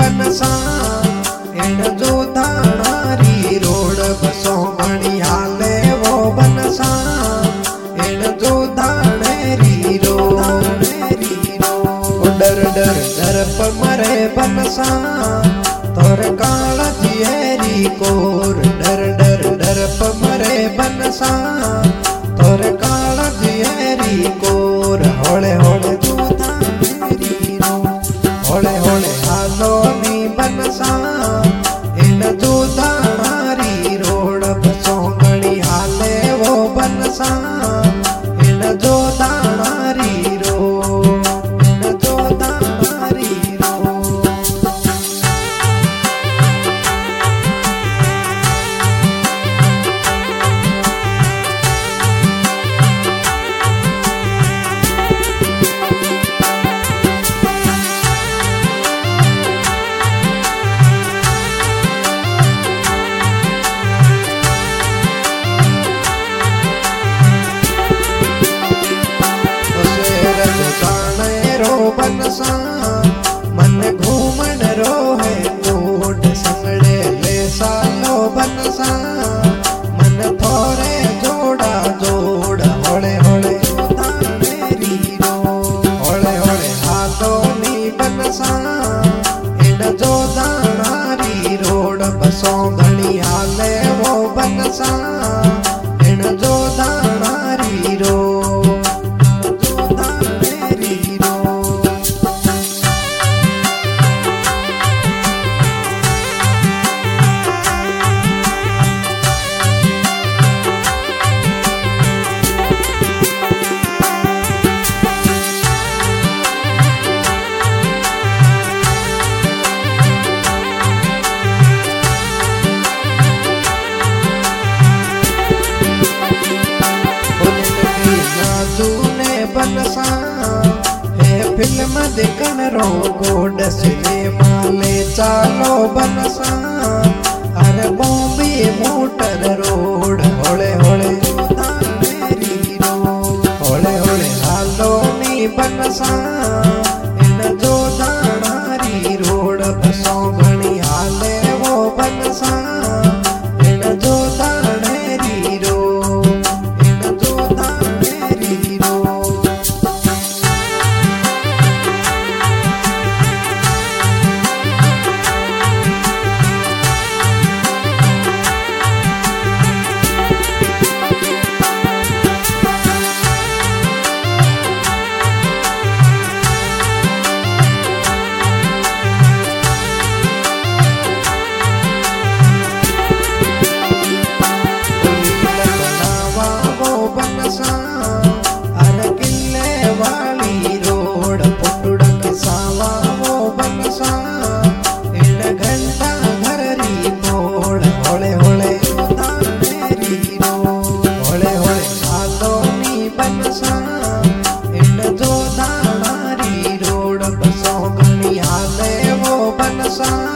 बनसा इन जो दाणारी रोड बसो बढ़िया ले वो बनसा इन जो दाणेरी रोड डर डर डर पर मरे बनसा तोर काला जियरी कोर डर डर डर पर मरे बनसा तोर काला जियरी कोर होले होले जो दाणेरी होले होले हालो नी बनसा इन जो दाणारी रोड बसो गणी हाले वो बनसा इन जो दाणारी रोड इन जो दाणारी रोड बनसा मन घूमन रो है कोट संगड़े ले सालो बनसा मन थोरे जोड़ा जोड़ होले होले दाणेरी रो होले होले हाथो नी बनसा इन जो दाणारी रोड बसो घणी हाले वो बनसा इन जो दाणारी रो बनसा है फिल्म देखन रो गोड सिनेमा ले चालो बनसा अरे बॉम्बे मोटर रोड होले होले दाणेरी रोड होले होले हालो नी बनसा इन जो दाणारी रोड बसो घणी हाले वो बनसा इन जो दाणेरी रोड इन जो दाणेरी रोड बनसा